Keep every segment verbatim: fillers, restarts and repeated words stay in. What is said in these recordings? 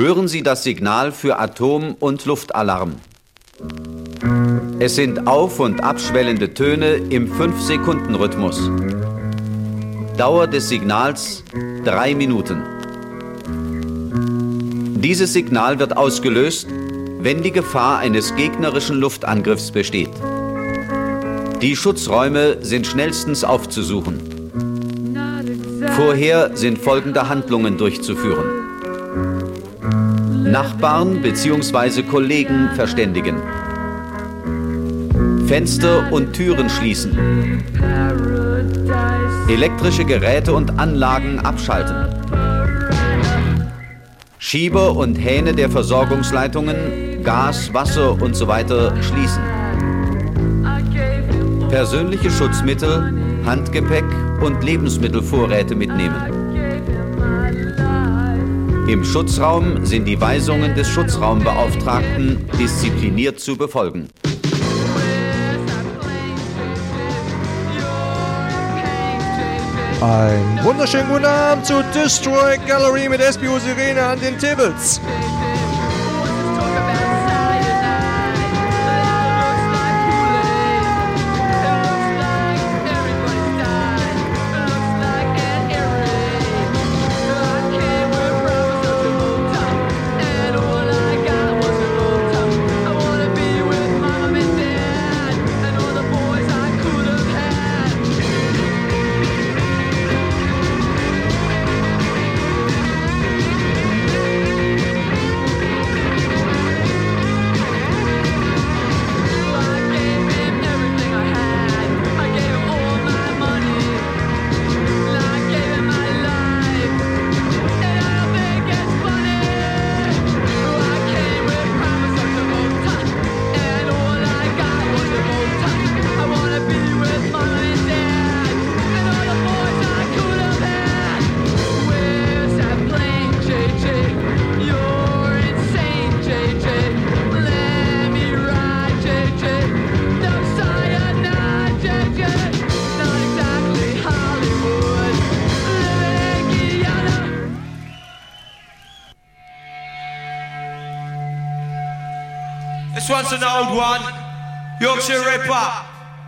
Hören Sie das Signal für Atom- und Luftalarm. Es sind auf- und abschwellende Töne im fünf Sekunden Rhythmus. Dauer des Signals drei Minuten. Dieses Signal wird ausgelöst, wenn die Gefahr eines gegnerischen Luftangriffs besteht. Die Schutzräume sind schnellstens aufzusuchen. Vorher sind folgende Handlungen durchzuführen: Nachbarn bzw. Kollegen verständigen. Fenster und Türen schließen. Elektrische Geräte und Anlagen abschalten. Schieber und Hähne der Versorgungsleitungen, Gas, Wasser und so weiter schließen. Persönliche Schutzmittel, Handgepäck und Lebensmittelvorräte mitnehmen. Im Schutzraum sind die Weisungen des Schutzraumbeauftragten diszipliniert zu befolgen. Ein wunderschönen guten Abend zu Destroy Gallery mit S B U Sirene an den Tables. This one's an old one, Yorkshire Ripper.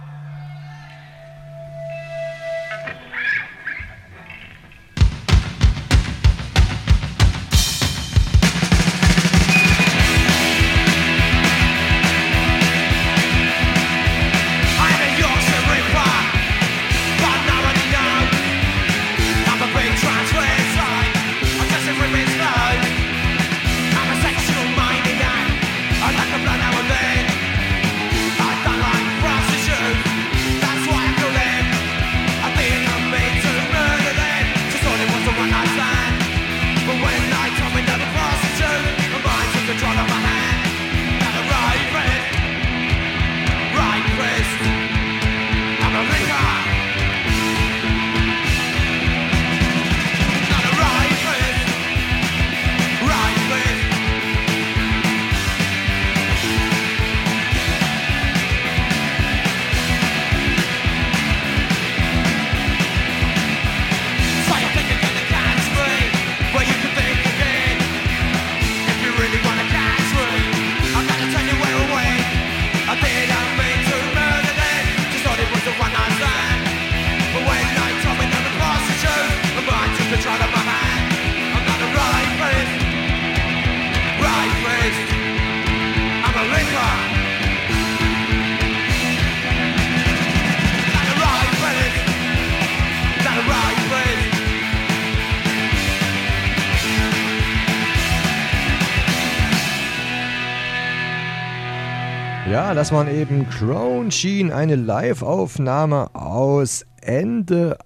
Ja, das waren eben Crown Sheen, eine Live-Aufnahme aus Ende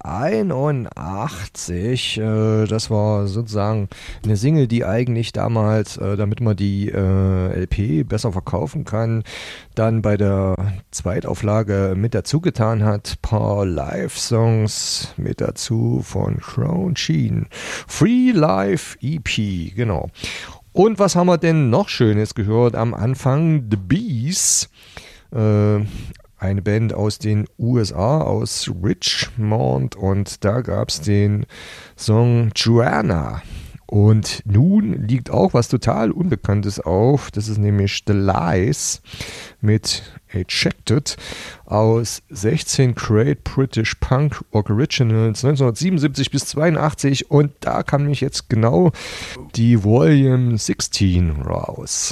einundachtzig. Das war sozusagen eine Single, die eigentlich damals, damit man die L P besser verkaufen kann, dann bei der Zweitauflage mit dazu getan hat. Ein paar Live-Songs mit dazu von Crown Sheen. Free Live E P, genau. Und was haben wir denn noch Schönes gehört am Anfang? The Bees, äh, eine Band aus den U S A, aus Richmond, und da gab es den Song Joanna. Und nun liegt auch was total Unbekanntes auf. Das ist nämlich The Lies mit Ejected aus sechzehn Great British Punk Rock Originals neunzehnhundertsiebenundsiebzig bis zweiundachtzig. Und da kam nämlich jetzt genau die Volume sechzehn raus.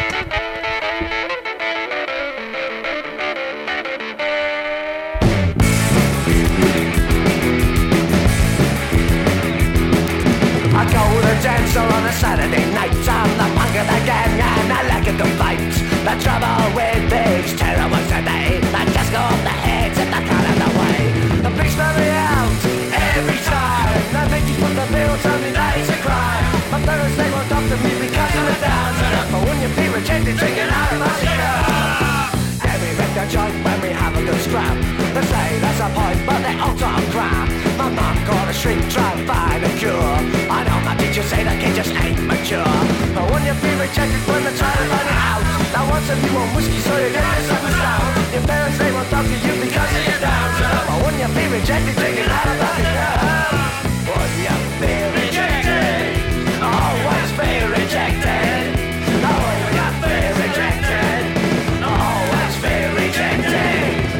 I go to dance on a Saturday night. I'm the punk of the gang and I like it to fight. The trouble with these terrible today, I just go off the heads and they're kind of the way. The police let me out every time. They make you put the bill, tell me that it's a crime. My parents, they won't talk to me because of the downs. But when you be rejected, drinking out of my cigar. And we wreck the joint when we have a good scrap. They say that's a point, but they all talk crap. My mom called a shrink, try and find a cure. I know my teacher say that kid just ain't mature. But when you feel rejected when they try to run it out, now once if you want whiskey so you get something down. Your parents they won't talk to you because of your downs. But when you feel rejected, take it out of the girl. When you feel rejected, always feel rejected. Oh, when you feel rejected, always feel rejected.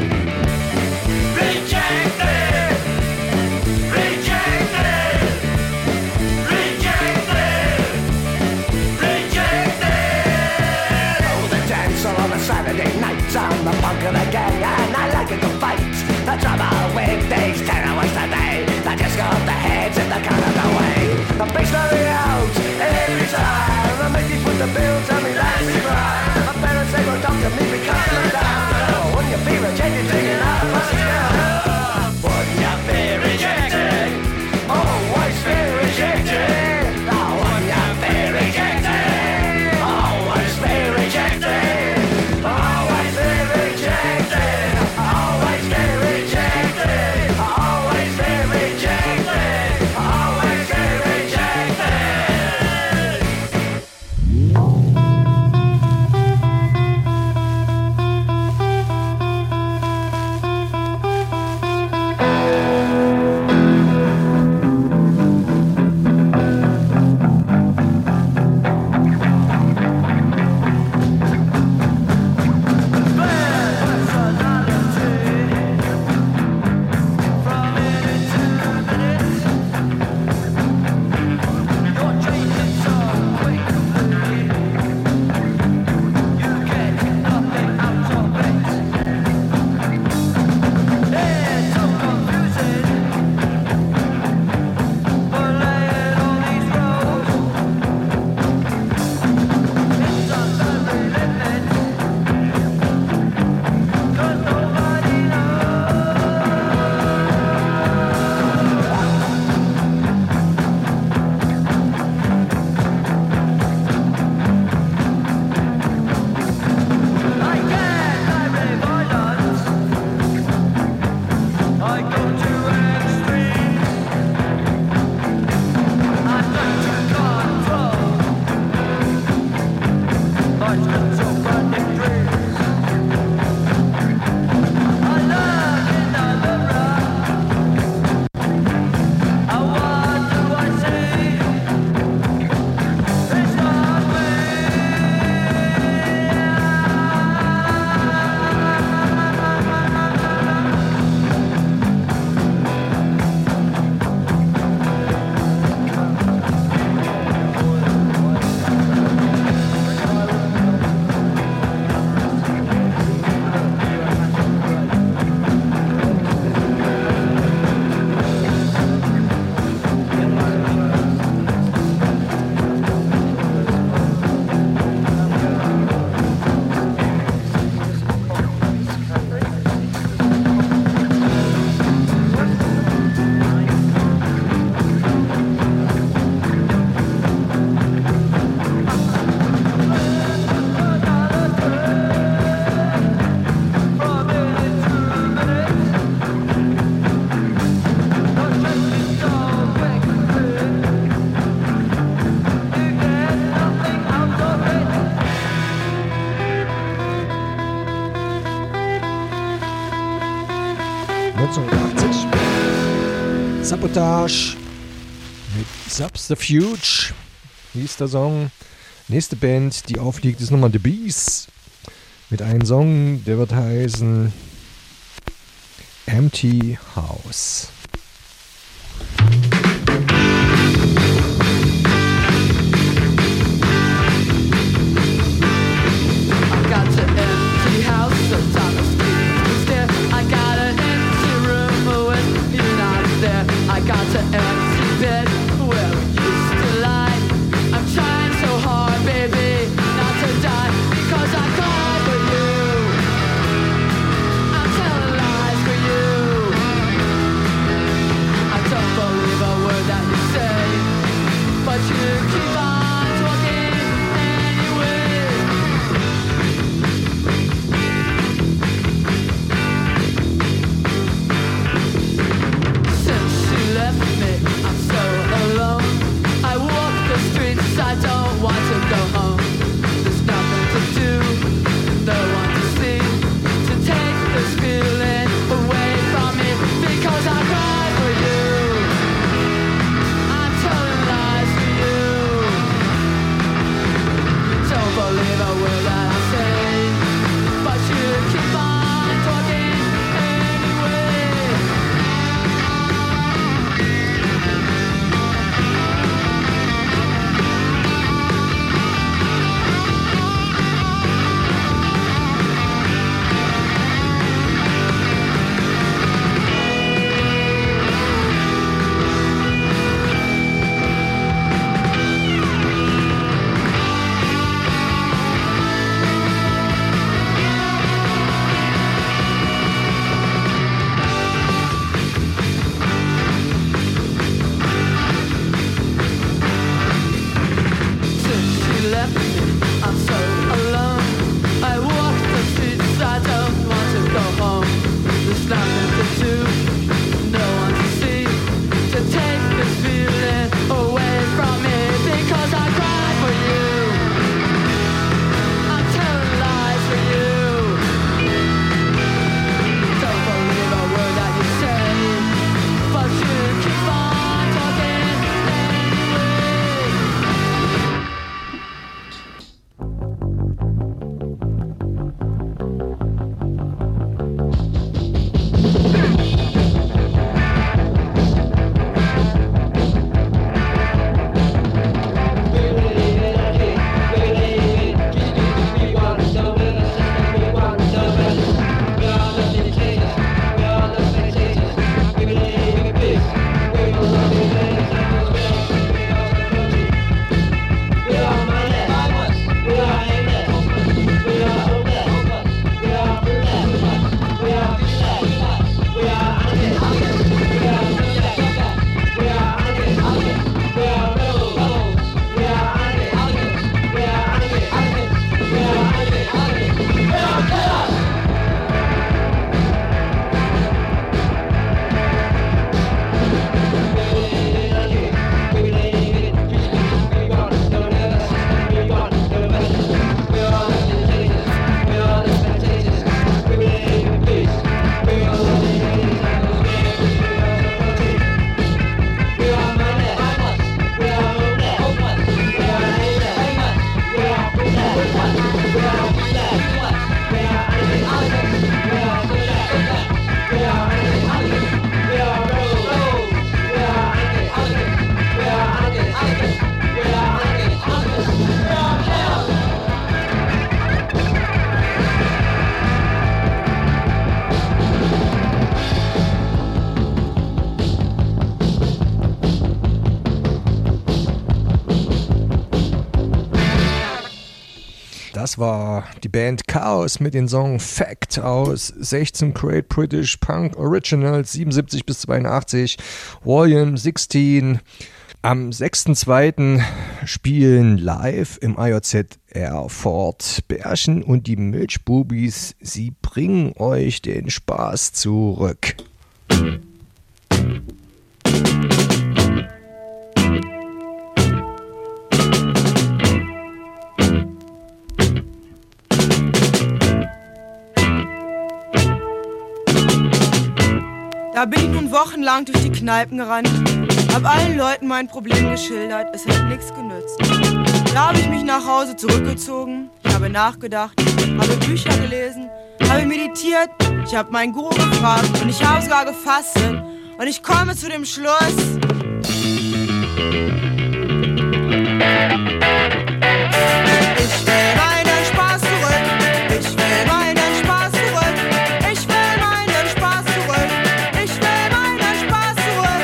Rejected. Saturday nights, I'm the punk of the gang and I like it to fight. The trouble with these terrorists today, they just got the heads in the kind of the way. The police let me out every time. I make you put the bill, tell me that's the crime. My parents they won't talk to me because I'm down. When you be rejected, taking out a bus girl. When you be rejected, always be rejected. Oh, when you be rejected, always be rejected. Always be rejected. Always be rejected. Always be rejected. Always be rejected. neunzehnhundertachtzig. Sabotage mit Subterfuge hieß der Song. Nächste Band, die aufliegt, ist nochmal The Bees. Mit einem Song, der wird heißen Empty House. I got to empty bed where we used to lie. I'm trying so hard, baby, not to die, because I cry for you. I'm telling lies for you. I don't believe a word that you say, but you keep on talking anyway. Since she left me, I'm so alone. I walk the streets, I don't want to go home. There's nothing to do, no one to see, to take this feeling away from me, because I cry for you. I'm telling lies for you. You don't believe a word that I say, but you keep on talking anyway. Since she left me, I'm so alone. I walk the streets, I don't want to go home. There's nothing to do, no one to see, to take this feeling away from me, because I cry for you. I'm telling lies for you. Don't believe a word that you say, but you keep on talking anyway. Das war die Band Chaos mit dem Song Fact aus sechzehn Great British Punk Originals siebenundsiebzig bis zweiundachtzig, Volume sechzehn. Am sechsten zweiten spielen live im I J Z Erfurt Bärchen und die Milchbubis. Sie bringen euch den Spaß zurück. Da bin ich nun wochenlang durch die Kneipen gerannt, Hab allen Leuten mein Problem geschildert, es hat nichts genützt. Da habe ich mich nach Hause zurückgezogen, ich habe nachgedacht, habe Bücher gelesen, habe meditiert, ich habe meinen Guru gefragt und ich habe sogar gefastet. Und ich komme zu dem Schluss: Ich will meinen Spaß zurück, ich will meinen Spaß zurück, ich will meinen Spaß zurück, ich will meinen Spaß zurück.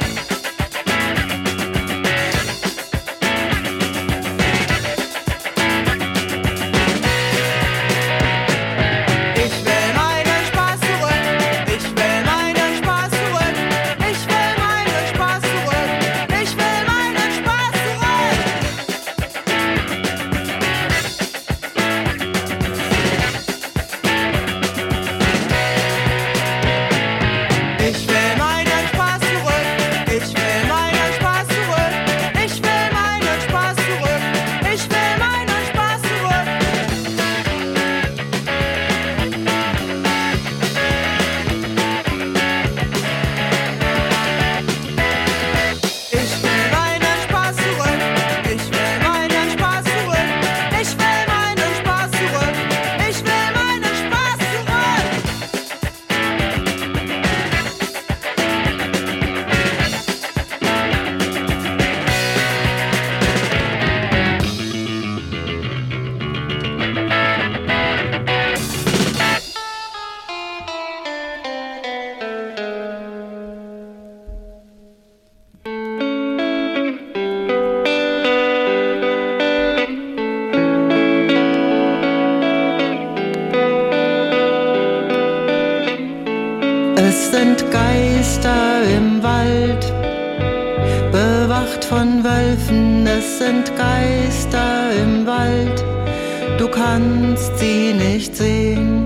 Ich will meinen Spaß zurück, ich will meinen Spaß zurück, ich will meinen Spaß zurück, ich will meinen Spaß zurück. Ich will meinen Spaß zurück, ich will meinen Spaß zurück, ich will meinen Spaß zurück, ich will meinen Spaß zurück. Ich will meinen Spaß zurück, ich will meinen Spaß zurück, ich will meinen Spaß zurück, ich will meinen Spaß zurück. Es sind Geister im Wald, bewacht von Wölfen. Es sind Geister im Wald, du kannst sie nicht sehen.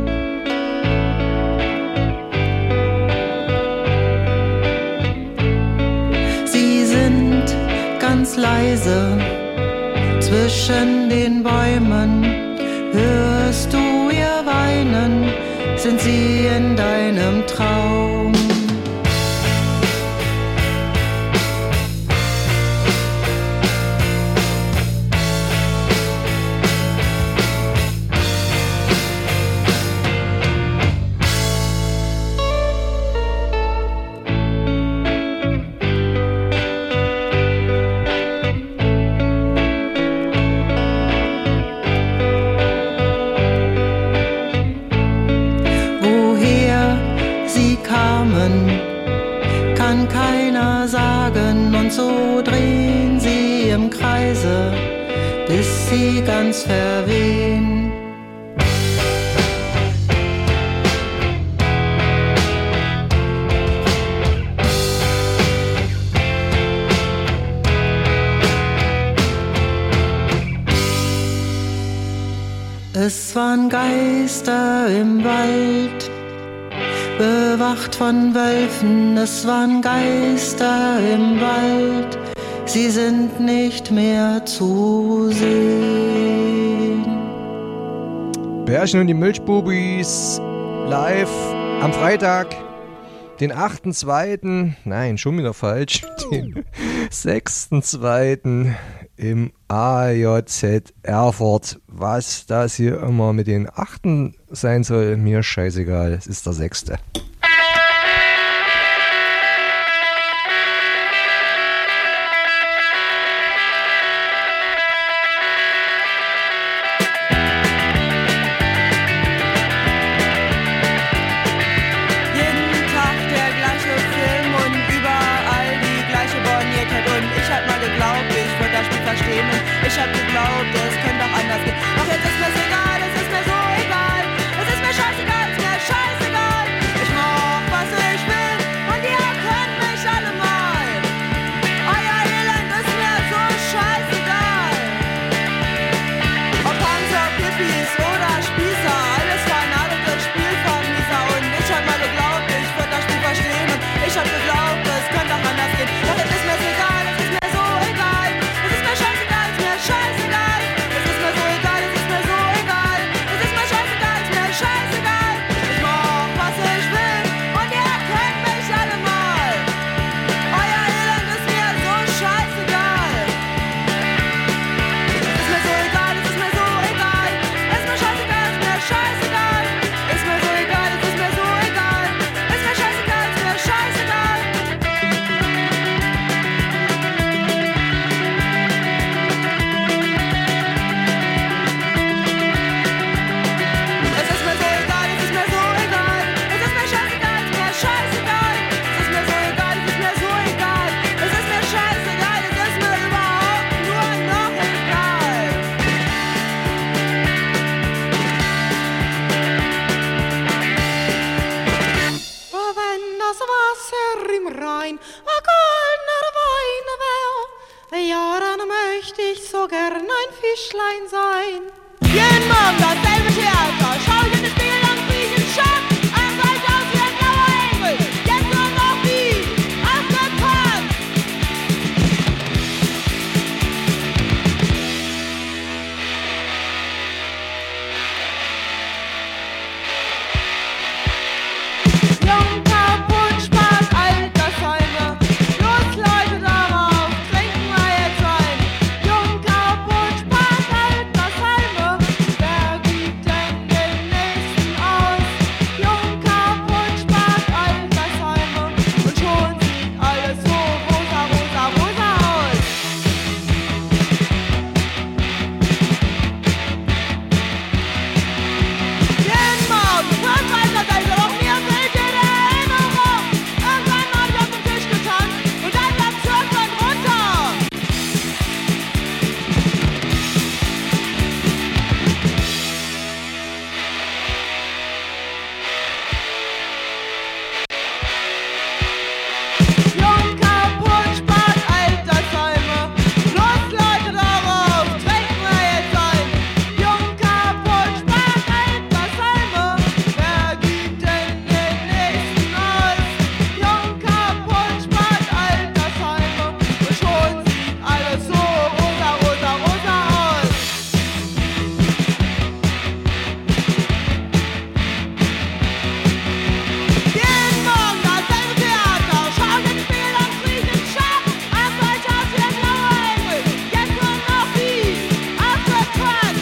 Sie sind ganz leise zwischen den Bäumen. Hörst du ihr weinen? Sind sie in deinem Traum? Woher sie kamen, kann keiner sagen. Und so drehen sie im Kreise, bis sie ganz verwehen. Es waren Geister im Wald, bewacht von Wölfen. Es waren Geister im Wald, sie sind nicht mehr zu sehen. Bärchen und die Milchbubis live am Freitag, den achten zweiten Nein, schon wieder falsch. Den sechsten zweiten im A J Z Erfurt. Was das hier immer mit den achten sein soll, mir scheißegal. Es ist der sechste. Jeden Tag der gleiche Film und überall die gleiche Bonität. Und ich hab mal geglaubt, ich würde das Spiel verstehen. Und ich hab geglaubt, es könnte auch anders gehen. Doch jetzt ist mir's egal, es ist mir so egal. Es ist mir scheißegal, es ist mir scheißegal. Ich mach, was ich will und ihr könnt mich alle mal. Euer Elend ist mir so scheißegal. Ob Panzer, Pippis oder Spießer, alles vernadelte Spielvermieser. Und ich hab mal geglaubt, ich würde das Spiel verstehen. Und ich hab geglaubt, es könnte auch anders gehen. Doch jetzt ist mir's egal, es ist mir so egal. Es ist mir scheißegal, es ist mir scheißegal. möchte ich so gern ein Fischlein sein. Jeden Morgen dasselbe Theater, schau ich in den Spiegel und krieg einen Schock. Ach, seid aus wie ein blauer Engel, jetzt nur noch wie abgetanzt. Jung, kaputt, Spaß, Altersheime. Los, Leute, darauf, trinken wir jetzt ein. Jung, kaputt, Spaß, Altersheime. Wer gibt denn den nächsten aus? Jung, kaputt, Spaß, Altersheime. Und schon sieht alles so rosa, rosa, rosa aus. Jeden Morgen, fünf Altersheime, doch mir fehlt jede Erinnerung. Irgendwann hab ich auf den Tisch getanzt und dann lag irgendwann runter. Jung, kaputt, Spaß, Altersheime. Los, Leute, darauf, trinken wir jetzt ein. Jung, kaputt, Spaß, Altersheime. Wer gibt denn den nächsten aus? Jung, kaputt, Spaß, Altersheime. Und schon sieht alles so rosa, rosa, rosa aus. Jeden Morgen dasselbe Theater, schau ich in den Spiegel und krieg einen Schock. Ach, seid aus wie ein blauer Engel, jetzt nur noch wie abgetanzt.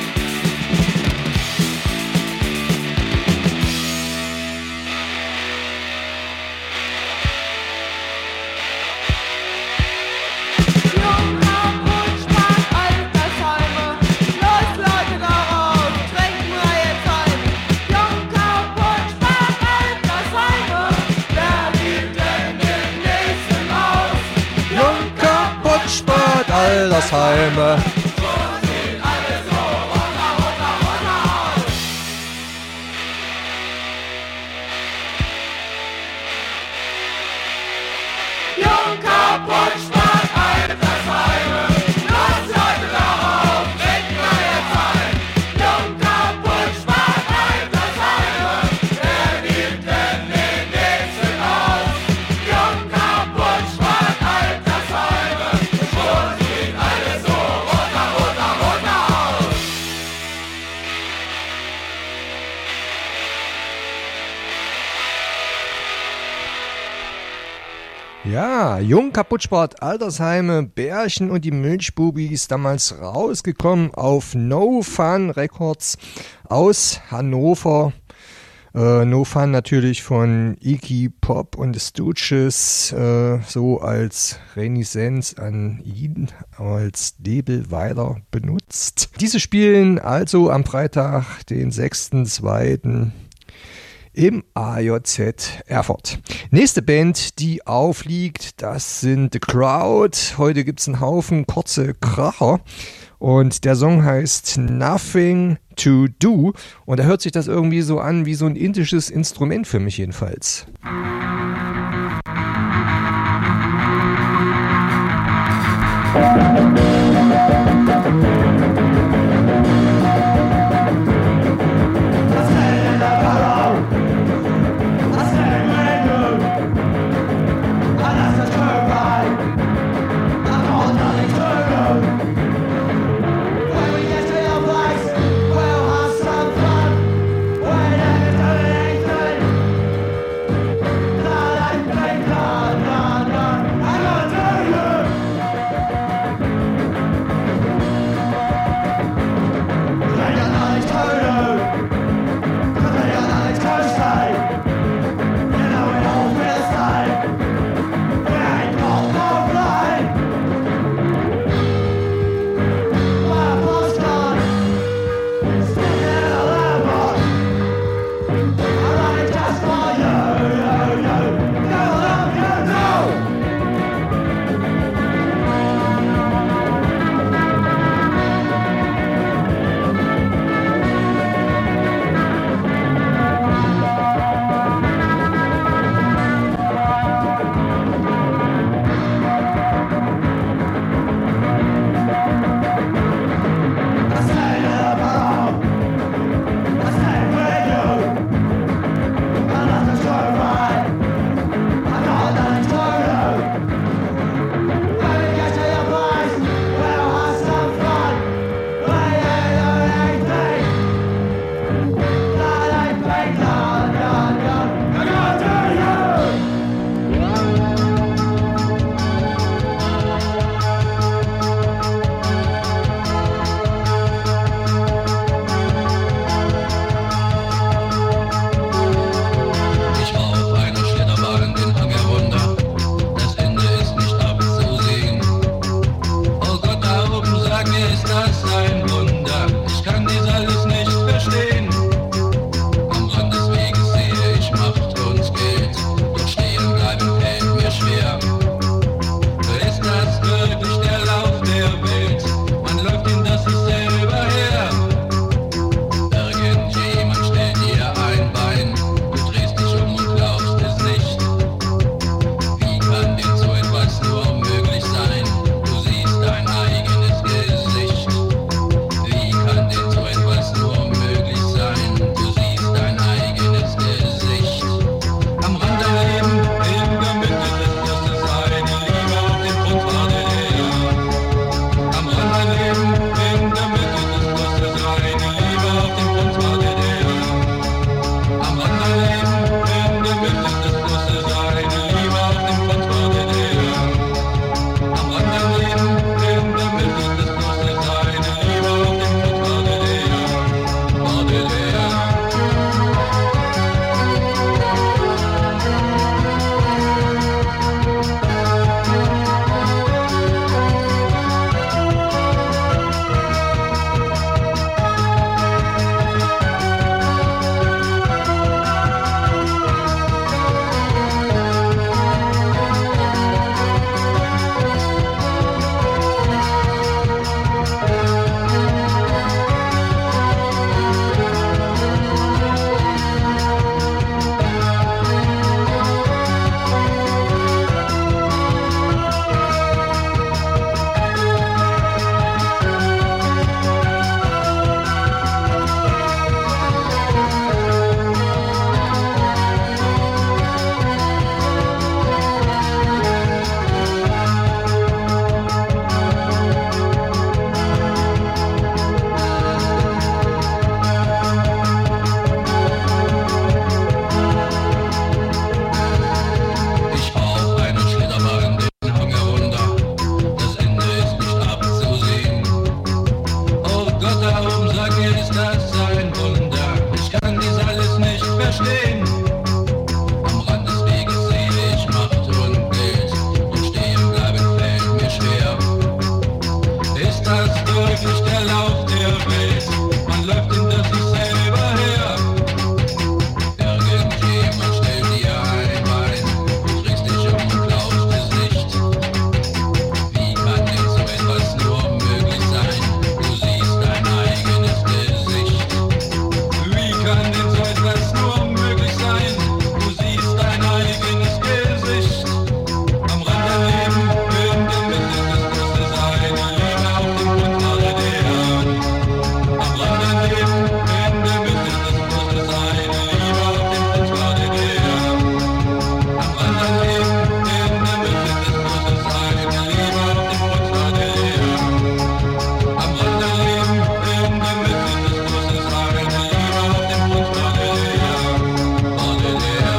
Jung, kaputt, Spaß, Altersheime. Los, Leute, darauf, trinken wir jetzt ein. Jung, kaputt, Spaß, Altersheime. Wer gibt denn den nächsten aus? Jung, kaputt, Sport, Altersheime. Jung, kaputt, Spaß, Altersheime. Los, Leute, darauf, trinken wir jetzt ein. Jung, kaputt, Spaß, Altersheime. Wer gibt denn den nächsten aus? Jung, kaputt, Spaß, Altersheime. Schon sieht alles so rosa, rosa, rosa aus. Ja, Jung, Kaputtsport, Altersheime, Bärchen und die Milchbubis, damals rausgekommen auf No Fun Records aus Hannover. Äh, No Fun natürlich von Iggy Pop und the Stooges, äh, so als Reminiszenz an ihn, als Label weiter benutzt. Diese spielen also am Freitag, den sechsten zweiten im A J Z Erfurt. Nächste Band, die aufliegt, das sind The Crowd. Heute gibt es einen Haufen kurze Kracher. Und der Song heißt Nothing to Do. Und da hört sich das irgendwie so an wie so ein indisches Instrument für mich jedenfalls. Nothing das ein Wunder? Ich kann dies alles nicht verstehen. Am Rand des Weges sehe ich Macht und Geld, doch stehen bleiben fällt mir schwer. Ist das wirklich der Lauf der Welt? Man läuft in das sich selber her. Irgendjemand stellt dir ein Bein, du drehst dich um und glaubst es nicht. Wie kann denn so etwas nur möglich sein? Du siehst dein eigenes Gesicht. Wie kann denn so etwas nur möglich sein? Du siehst dein eigenes Gesicht. Am Rand der Leben, in der Mitte des Flusses eine Liebe auf dem Grundpfade her. Am Rand der Leben, in der Mitte des Flusses eine Liebe auf dem Grundpfade her. Am Rand der Leben, in der Mitte des Flusses eine Liebe auf dem Grundpfade her. Am Rand der Leben, in der Mitte des Flusses eine Liebe auf dem Grundpfade her. Pfade her. Ich fahr auf einer Schlitterbahn den Hang herunter. Das Ende ist nicht abzusehen. Oh Gott, darum sag mir, ist das ein Wunder? Ich kann dies alles nicht verstehen. Am Rand des Weges sehe ich Macht und Geld, und stehen bleiben fällt mir schwer. Ist das wirklich der Lauf der Welt? Man läuft in das sich selber her. Irgendjemand stellt dir ein Bein, du drehst dich um und glaubst es nicht. Wie kann denn so etwas nur möglich sein? Du siehst dein eigenes Gesicht. Wie kann denn so etwas nur möglich sein? Du siehst dein eigenes Gesicht. Am Rand der Leben, in der Mitte des Flusses eine Liebe auf dem Grundpfade her. Am Rand der Leben, in der Mitte des Flusses eine Liebe auf dem Grundpfade her. Am Rand der Leben, in der Mitte des Flusses eine Liebe auf dem Grundpfade her. Am Rand der Leben, in der Mitte des Flusses eine Liebe auf dem Grundpfade her. Pfade her.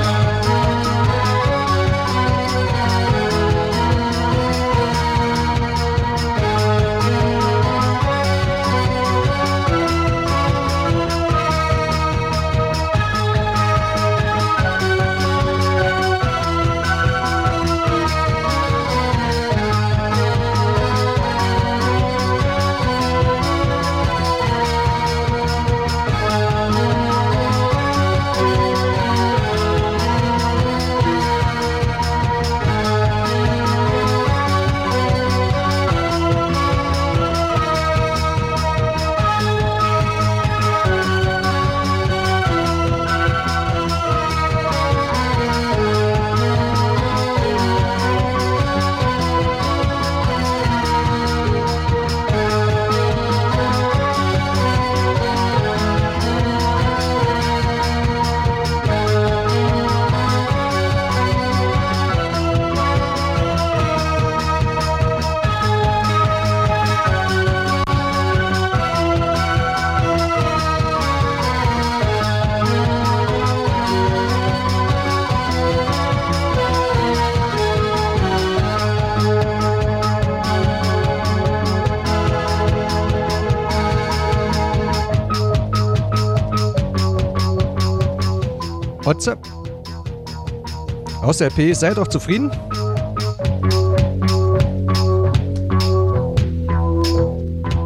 Otze. Aus der L P, seid doch zufrieden? Am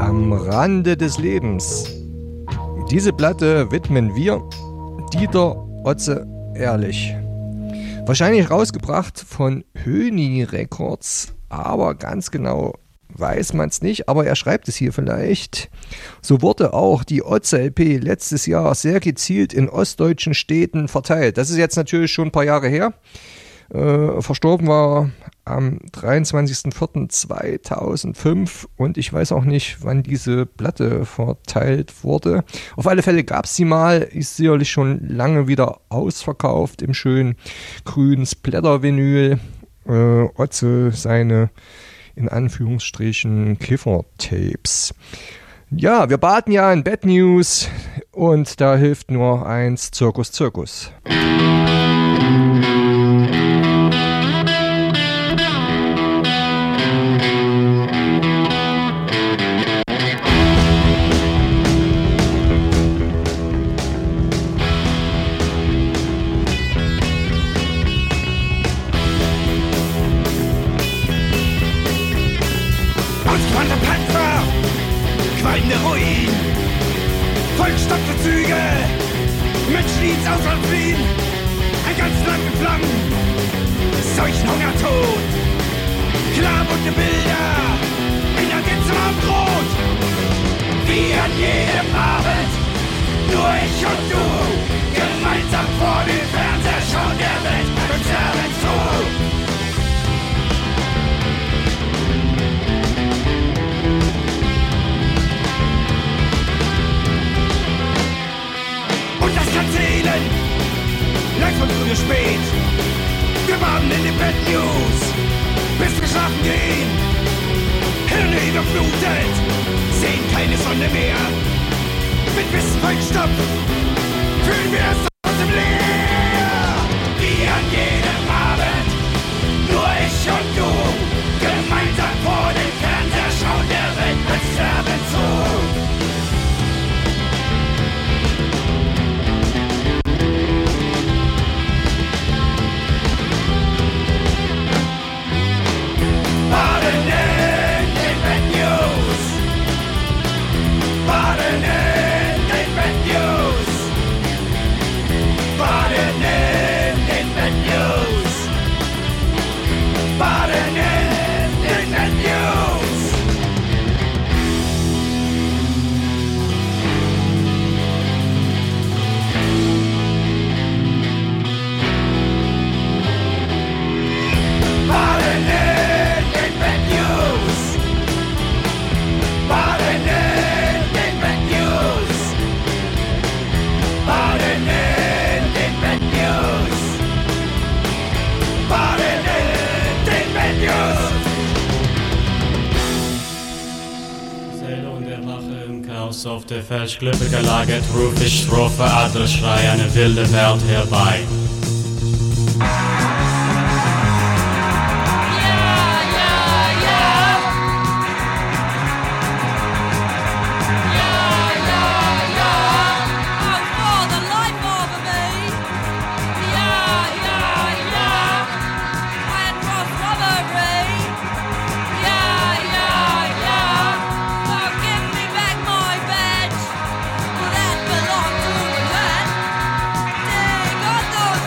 Rande des Lebens. Diese Platte widmen wir Dieter Otze Ehrlich. Wahrscheinlich rausgebracht von Höni Records, aber ganz genau weiß man es nicht, aber er schreibt es hier vielleicht. So wurde auch die Otze-L P letztes Jahr sehr gezielt in ostdeutschen Städten verteilt. Das ist jetzt natürlich schon ein paar Jahre her. Äh, verstorben war am dreiundzwanzigsten vierten zweitausendfünf und ich weiß auch nicht, wann diese Platte verteilt wurde. Auf alle Fälle gab es sie mal, ist sicherlich schon lange wieder ausverkauft im schönen grünen Splatter-Vinyl. Äh, Otze seine in Anführungsstrichen Kiffer-Tapes. Ja, wir baten ja in Bad News und da hilft nur eins, Zirkus, Zirkus. Vollgestopfte Züge, Menschen, die ins Ausland fliehen, ein ganzes Land mit Flammen, Seuchen, Hungertod, klarbunte Bilder, in der Hitze am Brot, wie an jedem Abend, nur ich und du, gemeinsam vor dem Fernseher schauen der Welt bezerren zu. Erzählen, live von früh bis spät. Wir baden in den Bad News, bis wir schlafen gehen. Hirne überflutet, sehen keine Sonne mehr. Mit Wissen vollgestopft, fühlen wir es trotzdem leer. Wie an jedem Abend, nur ich und du, gemeinsam vor dem Fernseher schauen der Welt bezerren zu. Auf der Felsklippe gelagert, ruf ich Strophe, Adlerschrei, eine wilde Welt herbei. Those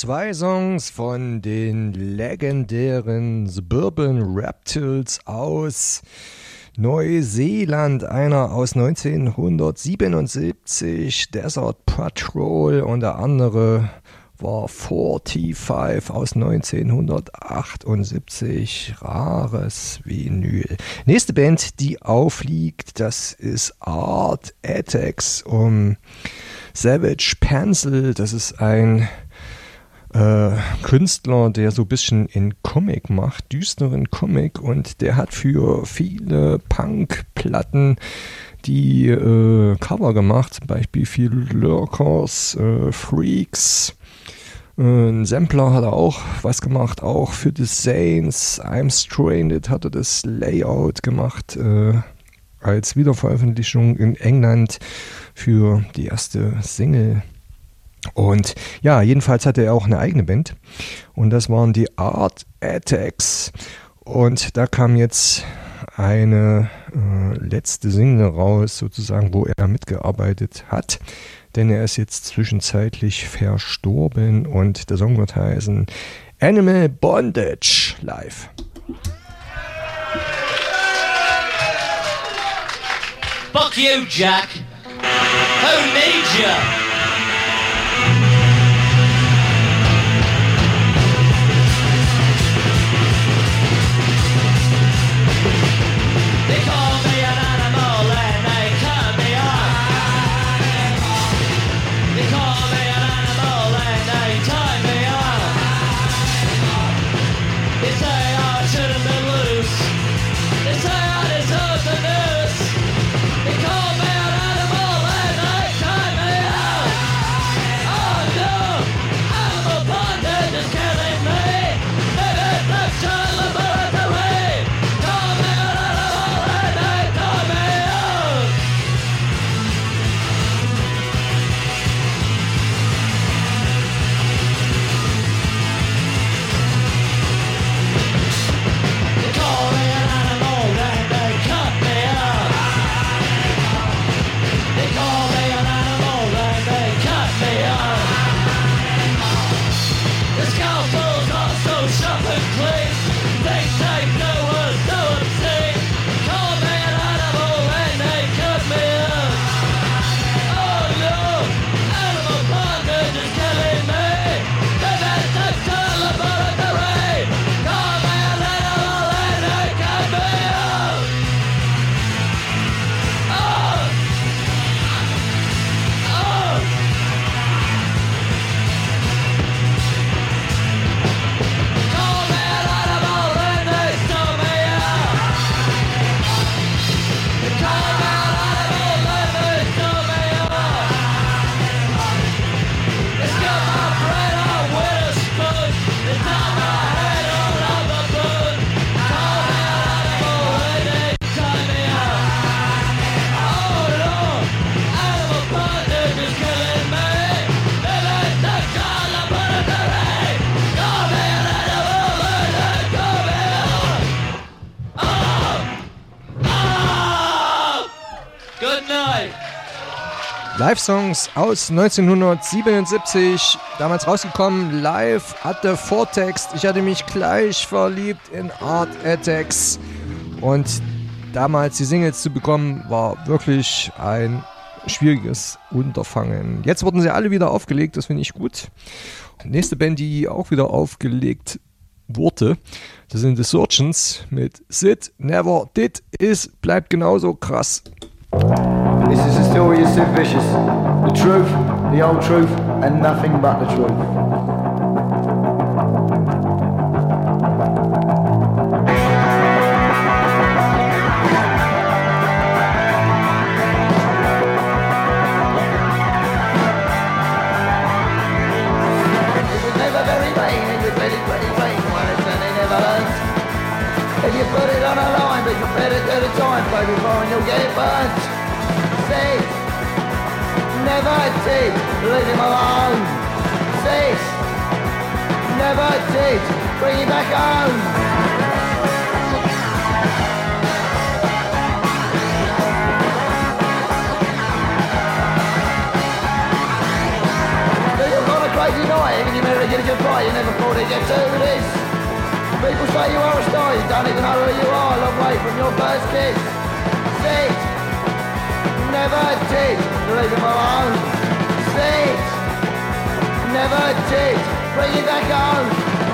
Zwei Songs von den legendären Suburban Reptiles aus Neuseeland. Einer aus neunzehnhundertsiebenundsiebzig, Desert Patrol, und der andere war fünfundvierzig aus neunzehnhundertachtundsiebzig, rares Vinyl. Nächste Band, die aufliegt, das ist Art Attacks um Savage Pencil. Das ist ein äh, Künstler, der so ein bisschen in Comic macht, düsteren Comic, und der hat für viele Punk-Platten die äh, Cover gemacht, zum Beispiel für Lurkers, äh, Freaks. Ein Sampler hat er auch was gemacht, auch für The Saints, I'm Stranded hat er das Layout gemacht, äh, als Wiederveröffentlichung in England für die erste Single. Und ja, jedenfalls hatte er auch eine eigene Band, und das waren die Art Attacks. Und da kam jetzt eine äh, letzte Single raus, sozusagen, wo er mitgearbeitet hat. Denn er ist jetzt zwischenzeitlich verstorben, und der Song wird heißen Animal Bondage live. Fuck you, Jack. Who needs you? They call me an animal and they cut me off. They call me an animal and they tie me up. They say I shouldn't be loose. They say I deserve the noose. They call me an animal and they tie me up. Oh no, animal bondage is killing me. Maybe it's the child of laboratory. Call me an animal and they tie me up. They call me an animal and they cut me up. They call me an animal and they cut me up. The scalpels are so sharp and clean. They take no words, no obscene. Call me an animal and they cut me up. Oh no, animal bondage is killing me. They've had sex to laboratory. Call me an animal and they cut me up. Oh, oh. Call me an animal and they sew me up. Call me an animal and they sew me up. They cut my brain out with a spoon. They tie my head all on the moon. Call me an animal and they tie me up. Oh no, animal bondage is killing me. They've had sex on laboratory. Call me an animal and they cut me up. Oh, oh. Good night. Live-Songs aus neunzehnhundertsiebenundsiebzig, damals rausgekommen, live hatte Vortext. Ich hatte mich gleich verliebt in Art Attacks, und damals die Singles zu bekommen, war wirklich ein schwieriges Unterfangen. Jetzt wurden sie alle wieder aufgelegt, das finde ich gut. Nächste Band, die auch wieder aufgelegt wurde, das sind The Surgeons mit Sid Never Did Is, bleibt genauso krass. This is the story of Sid Vicious. The truth, the whole truth, and nothing but the truth. It was never very vain, it was very, very vain, one is and they never learned. If you put it on a line, but you better do the time, baby, and you'll get burnt. Sid, never did leave him alone. Sid, never did bring him back home. So you've got a crazy night and you marry diligent fight, you never thought it'd get to this. People say you are a star, you don't even know who you are, a long way from your first kiss. Sit, never did, leave him alone. Sit, never did, bring it back home.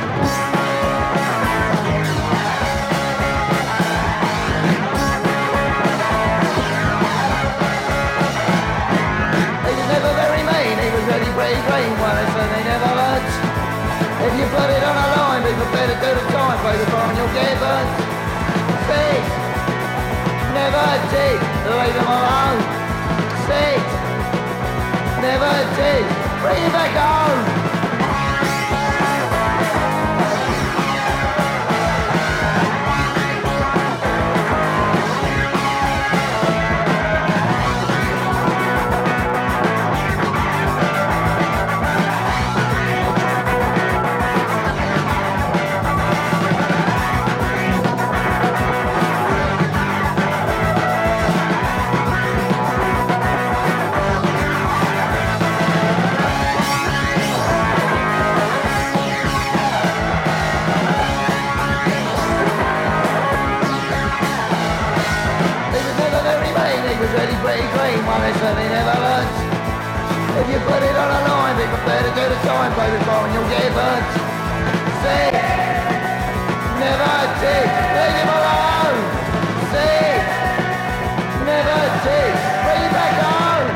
He was never very mean, he was really pretty green, one lesson he never learnt. If you put it on a line, be prepared to do the time, play the bar and you'll get burnt. Sit, never did, leave him alone. Sit, never did, bring it back home. One lesson he never learnt. If you put it on a line, be prepared to do the time, play with fire and you'll get burnt. See, never did, leave him alone. See, never did, bring it back home.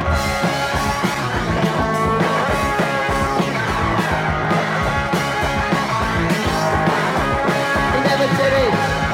He never did it.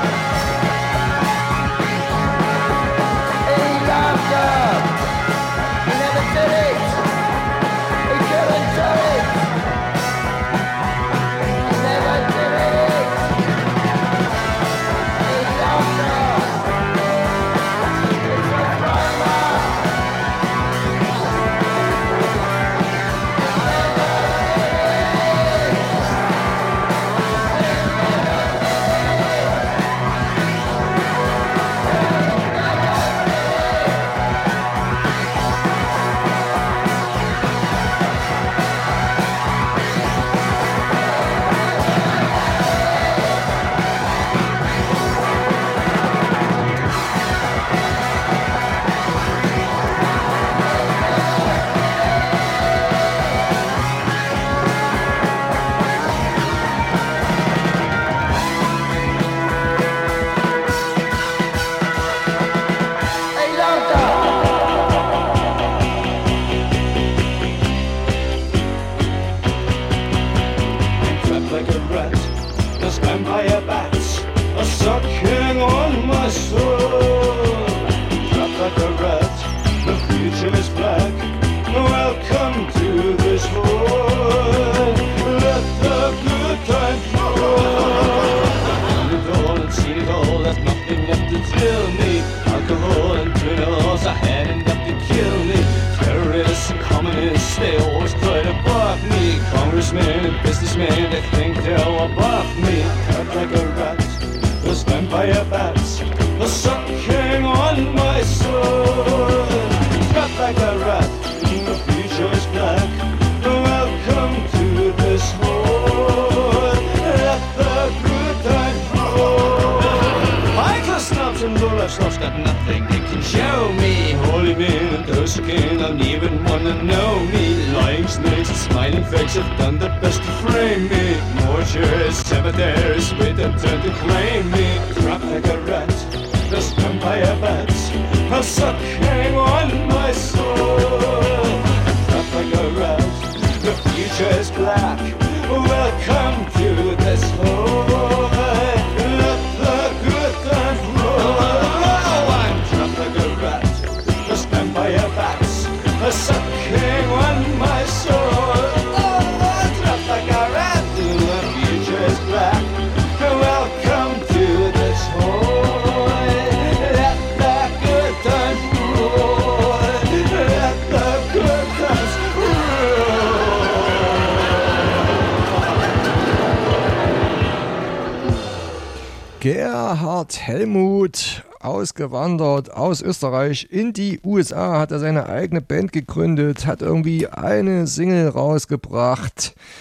Gerhard Helmut, ausgewandert aus Österreich in die U S A, hat er seine eigene Band gegründet, hat irgendwie eine Single rausgebracht.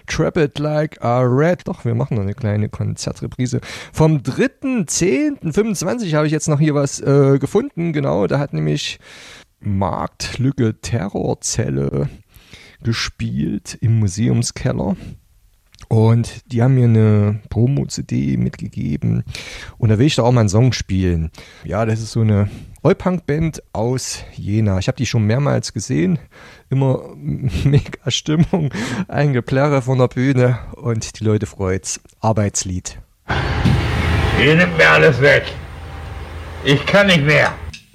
Trap It Like a Rat. Doch, wir machen noch eine kleine Konzertreprise. Vom dritten zehnten fünfundzwanzig habe ich jetzt noch hier was äh, gefunden. Genau, da hat nämlich Marktlücke Terrorzelle gespielt im Museumskeller. Und die haben mir eine Promo-C D mitgegeben. Und da will ich da auch mal einen Song spielen. Ja, das ist so eine Oi-Punk-Band aus Jena. Ich habe die schon mehrmals gesehen. Immer mega Stimmung, ein Geplärre von der Bühne und die Leute freut's. Arbeitslied. Ihr nimmt mir alles weg. Ich kann nicht mehr.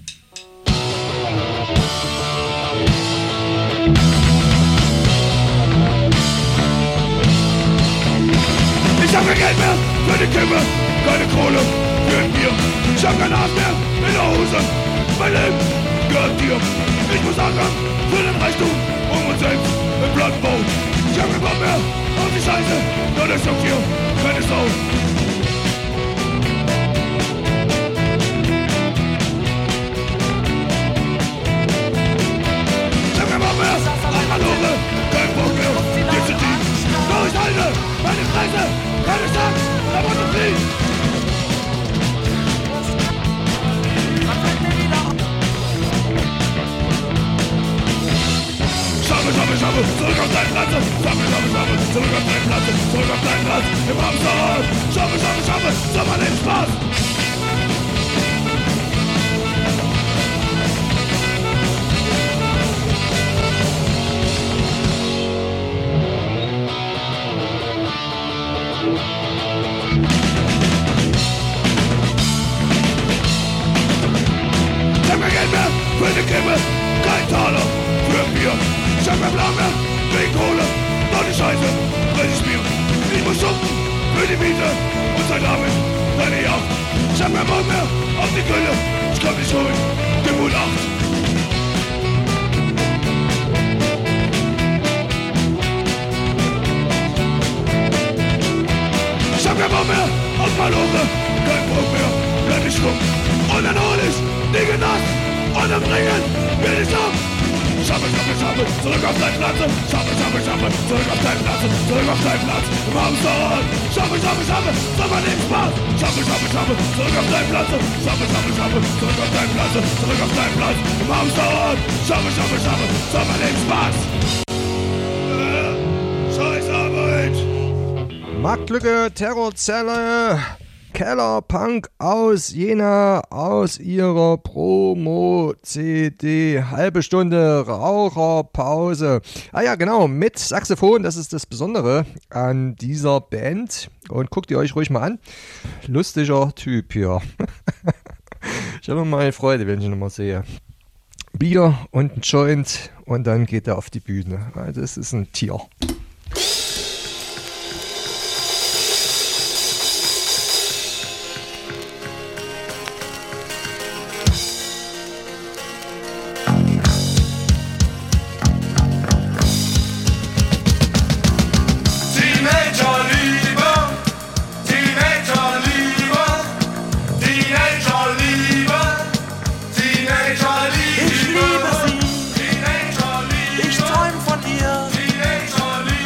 Ich hab kein Geld mehr für die Kippe, keine Kohle für ein Bier. Ich hab kein Arsch mehr in der Hose, mein Leben gehört dir. Ich muss ackern für den Reichtum, um uns selbst im Blatt bauen. Ich hab keinen Bock mehr auf die Scheiße, nur das juckt hier keine Sau. Ich hab keinen Bock mehr auf Manöver, kein Bock mehr, dir zu dienen. Doch ich halte meine Fresse, keine Stadt, da muss es fliegen. Schaffe, schaffe, schaffe, zurück auf deinen Platz. Schaffe, schaffe, schaffe, zurück auf deinen Platz. Zurück auf deinen Platz, im Hamsterrad. Schaffe, schaffe, schaffe, Sommer den Spaß. Ich hab kein Geld mehr für eine Kippe, kein Taler für ein Bier. Ich hab kein Plan mehr wegen Kohle, nur die Scheiße will ich mir. Ich muss schuften für die Miete und sein Abend deine Yacht. Ich hab keinen Bock mehr auf die Gülle, ich komm nicht holen, den Mut acht. Ich hab keinen Bock mehr auf Malore, kein Bock mehr, bleib ich stumm. Und dann hol ich die Genacht und dann bringen wir dich ab. Schaffe, schaffe, schaffe, zurück auf deinen Platz. Schaffe, schaffe, schaffe, zurück auf deinen Platz. Zurück auf deinen Platz, im Hamsterrad. Schaffe, schaffe, schaffe, Sommer den Spaß. Schaffe, schaffe, schaffe, zurück auf deinen Platz. Schaffe, schaffe, schaffe, zurück auf deinen Platz. Zurück auf deinen Platz, im Hamsterrad. Schaffe, schaffe, schaffe, Sommer den Spaß. Äh, Scheiß Arbeit. Marktlücke Terrorzelle. Kellerpunk aus Jena, aus ihrer Promo-C D. Halbe Stunde Raucherpause. Ah ja, genau, mit Saxophon, das ist das Besondere an dieser Band. Und guckt ihr euch ruhig mal an. Lustiger Typ hier. Ich habe mal Freude, wenn ich ihn nochmal sehe. Bier und ein Joint und dann geht er auf die Bühne. Das ist ein Tier. Ich liebe sie, ich träum von ihr.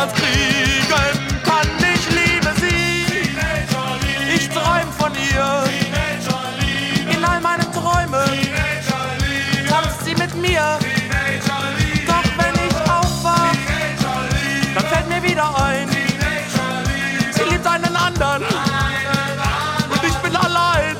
niemals kriegen kann. Ich liebe sie, ich träum von ihr. In all meinen Träumen tanzt sie mit mir. Doch wenn ich aufwach, dann fällt mir wieder ein, sie liebt einen anderen und ich bin allein.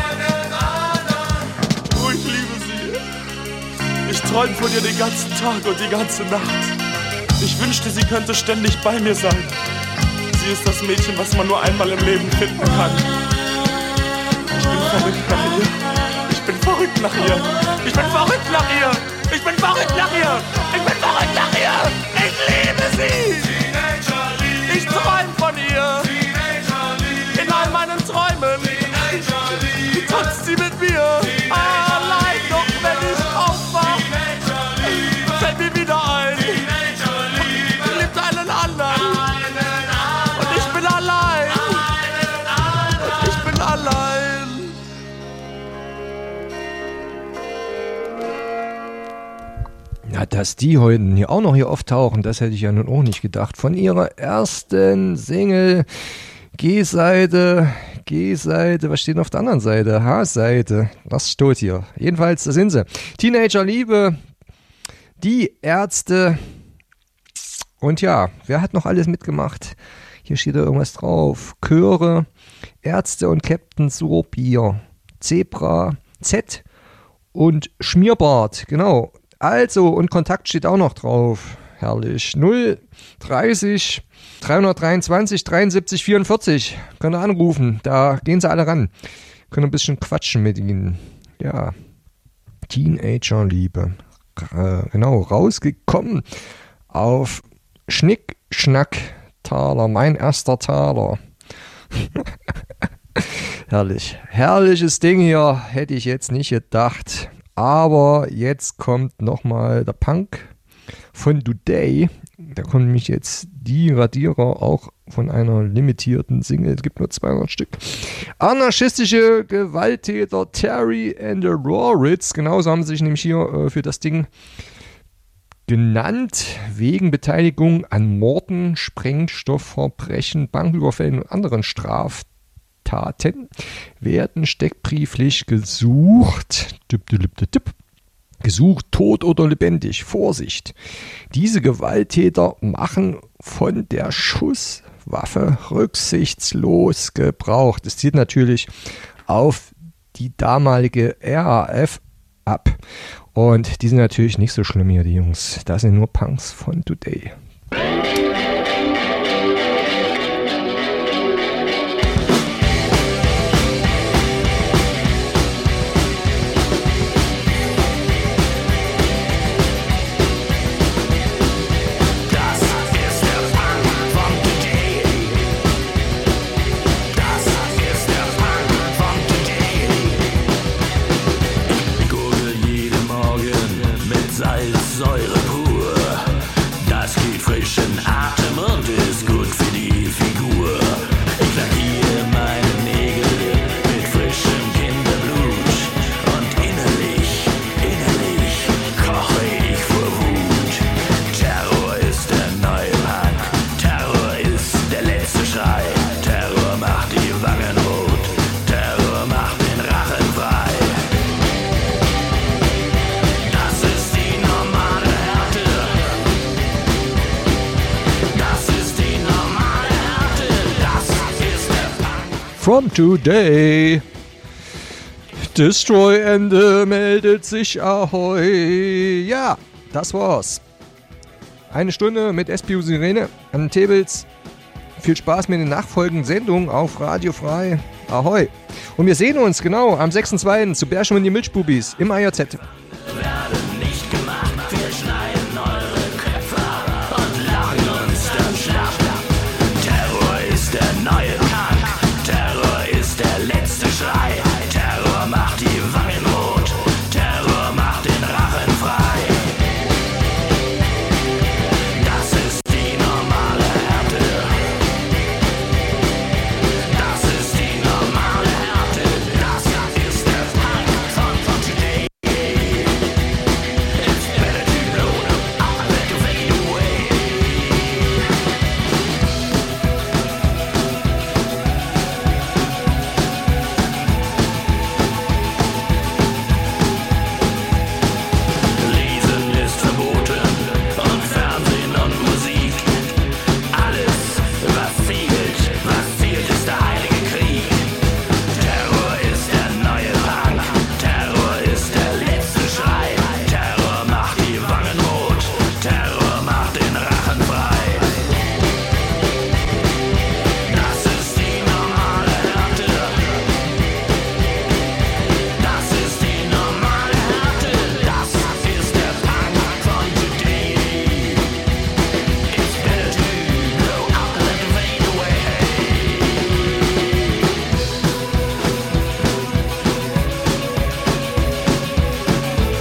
Oh, ich liebe sie. Ich träume von ihr den ganzen Tag und die ganze Nacht. Ich wünschte, sie könnte ständig bei mir sein. Sie ist das Mädchen, was man nur einmal im Leben finden kann. Ich bin verrückt nach ihr. Ich bin verrückt nach ihr. Ich bin verrückt nach ihr. Ich bin verrückt nach ihr. Ich bin verrückt nach ihr. Ich liebe sie. Ich träume von ihr. In all meinen Träumen tanzt sie mit mir. Allein, doch wenn ich aufwach, fällt mir wieder ein, sie liebt einen anderen und ich bin allein. Und ich bin allein. Na, dass die heute hier auch noch hier auftauchen, das hätte ich ja nun auch nicht gedacht. Von ihrer ersten Single G-Seite, G-Seite, was steht auf der anderen Seite? H-Seite, das steht hier. Jedenfalls, da sind sie. Teenager-Liebe, die Ärzte und ja, wer hat noch alles mitgemacht? Hier steht da irgendwas drauf. Chöre, Ärzte und Captain Surbier, Zebra, Z und Schmierbart, genau. Also, und Kontakt steht auch noch drauf. Herrlich. null dreißig dreihundertdreiundzwanzig dreiundsiebzig vierundvierzig. Könnt ihr anrufen. Da gehen sie alle ran. Können ein bisschen quatschen mit ihnen. Ja. Teenager-Liebe. Äh, genau. Rausgekommen auf Schnick, Schnack, Taler. Mein erster Taler. Herrlich. Herrliches Ding hier. Hätte ich jetzt nicht gedacht. Aber jetzt kommt nochmal der Punk von Today. Da kommen nämlich jetzt die Radierer auch von einer limitierten Single. Es gibt nur zweihundert Stück. Anarchistische Gewalttäter Terry and the Rawrits. Genauso haben sie sich nämlich hier äh, für das Ding genannt. Wegen Beteiligung an Morden, Sprengstoffverbrechen, Banküberfällen und anderen Straftaten werden steckbrieflich gesucht. Dip, dip, dip, dip. Gesucht, tot oder lebendig. Vorsicht! Diese Gewalttäter machen von der Schusswaffe rücksichtslos Gebrauch. Das zielt natürlich auf die damalige R A F ab. Und die sind natürlich nicht so schlimm hier, die Jungs. Das sind nur Punks von Today. Salzsäure pur, das gibt frischen Atem und ist gut für die Figur. Ich lackiere meine Nägel mit frischem Kinderblut und innerlich, innerlich koche ich vor Wut. Terror ist der neue Punk, Terror ist der letzte Schrei. Terror macht die Wangen rot, Terror macht den Rachen frei. From Today. Destroy-Ende meldet sich Ahoi. Ja, das war's. Eine Stunde mit S P U Sirene an den Tables. Viel Spaß mit den nachfolgenden Sendungen auf Radio Frei. Ahoi. Und wir sehen uns genau am sechsten zweiten zu Bärchen und die Milchbubis im I R Z.